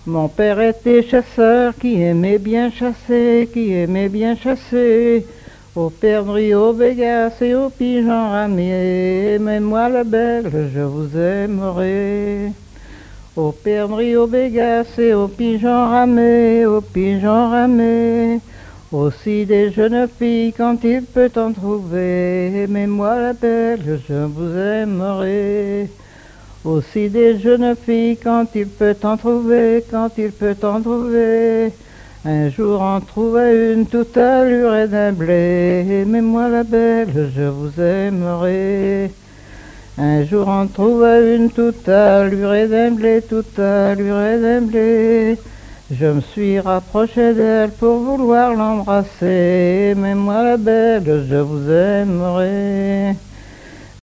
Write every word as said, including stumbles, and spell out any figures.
Mon père était chasseur qui aimait bien chasser, qui aimait bien chasser. Au perdrix, au bégasse et au pigeon ramier, mais moi la belle, je vous aimerai. Au perdrix, au bégasse et au pigeon ramé, au pigeon ramé. Aussi des jeunes filles quand il peut en trouver, mais moi la belle, je vous aimerai. Aussi des jeunes filles quand il peut en trouver, quand il peut en trouver. Un jour on trouva une toute allurée d'un blé, mais moi la belle, je vous aimerai. Un jour on trouva une toute allurée d'un blé, toute allurée d'un blé. Je me suis rapproché d'elle pour vouloir l'embrasser, mais moi la belle, je vous aimerai.